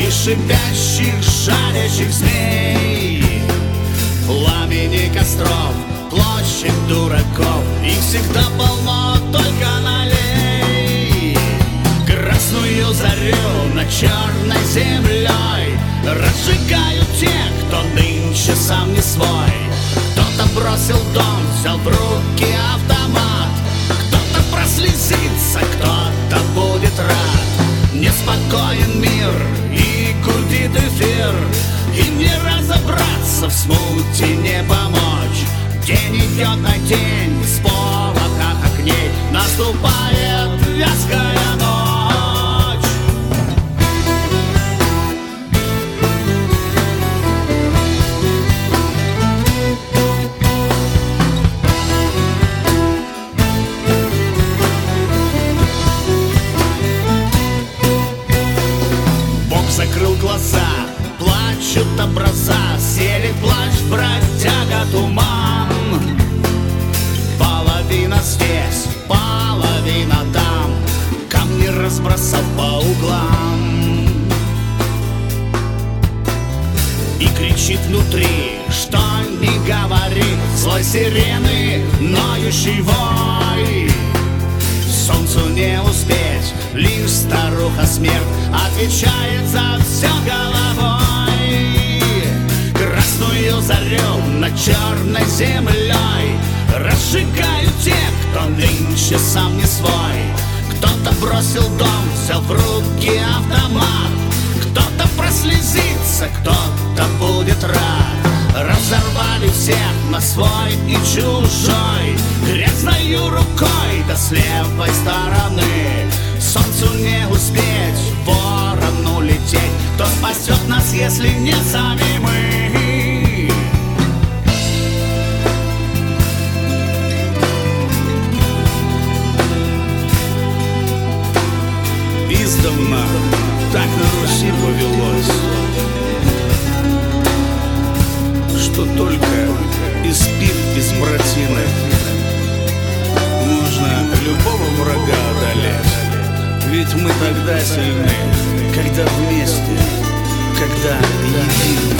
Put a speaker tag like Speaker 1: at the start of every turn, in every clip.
Speaker 1: и шипящих, жарящих змей, пламени костров, площадь дураков, их всегда полно, только налей. Красную зарю над черной землей разжигают те, кто нынче сам не свой. Кто-то бросил дом, взял в руки автомат, кто-то прослезится, кто-то будет рад. Неспокоен мир и гудит эфир, и не разобраться в смуте, не помочь. День идет на день, с полоха огней наступает вязкая ночь. Бог закрыл глаза, плачут образа, сели плач, бродяга, туман. Половина здесь, половина там, камни разбросав по углам. И кричит внутри, что не говори, злой сирены, ноющий вой. Солнцу не успеть, лишь старуха смерть отвечает за все головой. Красную зарю над черной землей разжигают те, кто нынче сам не свой. Кто-то бросил дом, взял в руки автомат, кто-то прослезится, кто-то будет рад. Разорвали всех на свой и чужой, грязною рукой до слепой стороны. Солнцу не успеть, ворону лететь, кто спасет нас, если не сами мы? Издавна так на Руси повелось, что только из пик, из братины можно любого врага одолеть. Ведь мы тогда сильны, когда вместе, когда едины.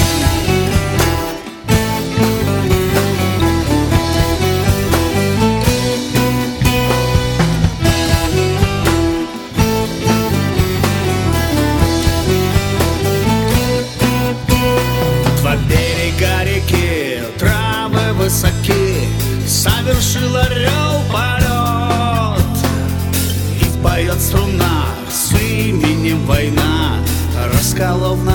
Speaker 1: Два берега реки, травы высоки, совершил орел полет. И поет струна с именем война, расколов